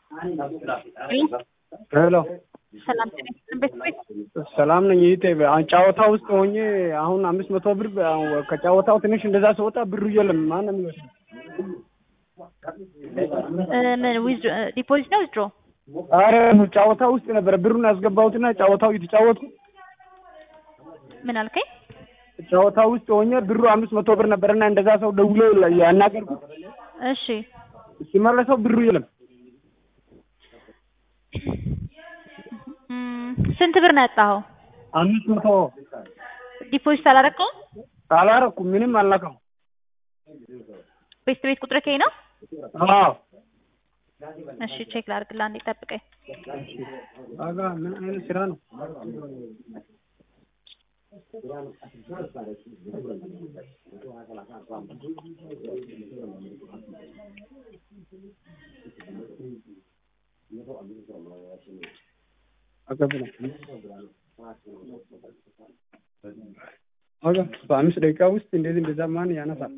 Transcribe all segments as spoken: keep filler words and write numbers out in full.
ሄሎ ሰላም ጤና ቤት ሰላም ነኝ። ይቴ ጫወታው ውስጥ ሆኜ አሁን አምስት መቶ ብር ከጫወታው ትንሽ እንደዛ ሲወጣ ብሩ የለም። ማን ነው የሚወስደው? ምን ዊዝ ዲፖዚት ነው ዊዝድሮ? አረ ጫወታው ውስጥ ነበር ብሩን ያስገባሁትና ጫወታው እየተጫወትኩ ምን አልከኝ? ጫወታው ውስጥ ሆኜ ብሩ አምስት መቶ ብር ነበርና እንደዛ ሰው ደውሎ ያናገርኩት። እሺ ሲመለሰው ብሩ የለም። ስንት ብር ነው ያጣኸው? አምስት መቶ ዲፖዚት አላረከው? አላረኩም፣ ምንም አልነካም። ቤት ቤት ቁጥር ከይ ነው? አዎ እሺ ቼክ ላድርግልህ፣ አንዴ ጠብቀኝ። አጋ ምን አይነት ስራ ነው? አቀበለ አጋ በአምስት ደቂቃ ውስጥ እንደዚህ እንደዛ ማን ያነሳል?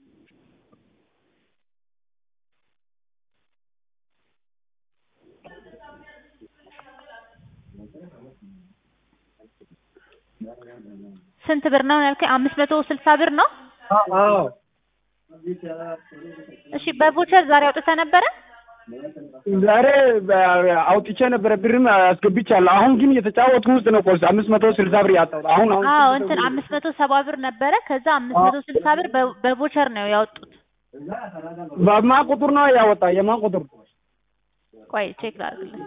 ስንት ብር ነው ያልከኝ? አምስት መቶ ስልሳ ብር ነው? አዎ። እሺ በቮቸር ዛሬ አውጥተህ ነበረ? ዛሬ አውጥቼ ነበረ፣ ብርም አስገብቻለሁ። አሁን ግን የተጫወትኩ ውስጥ ነው ቆርስ አምስት መቶ ስልሳ ብር ያጣው። አሁን አሁን አዎ እንትን አምስት መቶ ሰባ ብር ነበረ። ከዛ አምስት መቶ ስልሳ ብር በቮቸር ነው ያወጡት። በማን ቁጥር ነው ያወጣ? የማን ቁጥር? ቆይ ቼክ ላድርግልህ።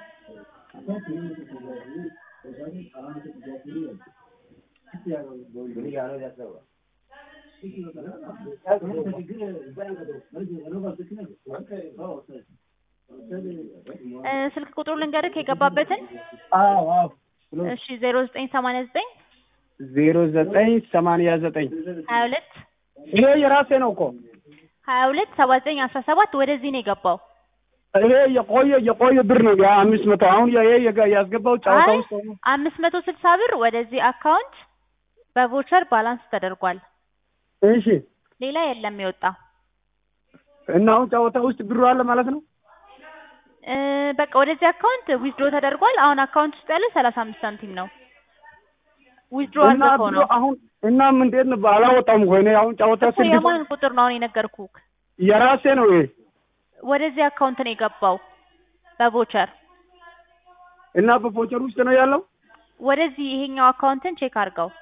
ስልክ ቁጥሩ ልንገርህ የገባበትን? አዎ አዎ። እሺ ዜሮ ዘጠኝ ሰማንያ ዘጠኝ ዜሮ ዘጠኝ ሰማንያ ዘጠኝ ሀያ ሁለት ይሄ የራሴ ነው እኮ ሀያ ሁለት ሰባ ዘጠኝ አስራ ሰባት ወደዚህ ነው የገባው። ይሄ የቆየ የቆየ ብር ነው ያ አምስት መቶ አሁን ይሄ ያስገባው ጫወታ ውስጥ ነው። አምስት መቶ ስልሳ ብር ወደዚህ አካውንት በቮቸር ባላንስ ተደርጓል። እሺ ሌላ የለም የወጣ። እና አሁን ጫወታ ውስጥ ብሩ አለ ማለት ነው? እ በቃ ወደዚህ አካውንት ዊዝድሮ ተደርጓል። አሁን አካውንት ውስጥ ያለው ሰላሳ አምስት ሳንቲም ነው። ዊዝድሮ አድርገው ነው አሁን እና ምን እንዴት ነው አላወጣም ወይ ነው? አሁን ጫወታ ስልክ የማን ቁጥር ነው አሁን የነገርኩህ? የራሴ ነው ይሄ። ወደዚህ አካውንት ነው የገባው በቮቸር። እና በቮቸር ውስጥ ነው ያለው? ወደዚህ ይሄኛው አካውንትን ቼክ አድርገው።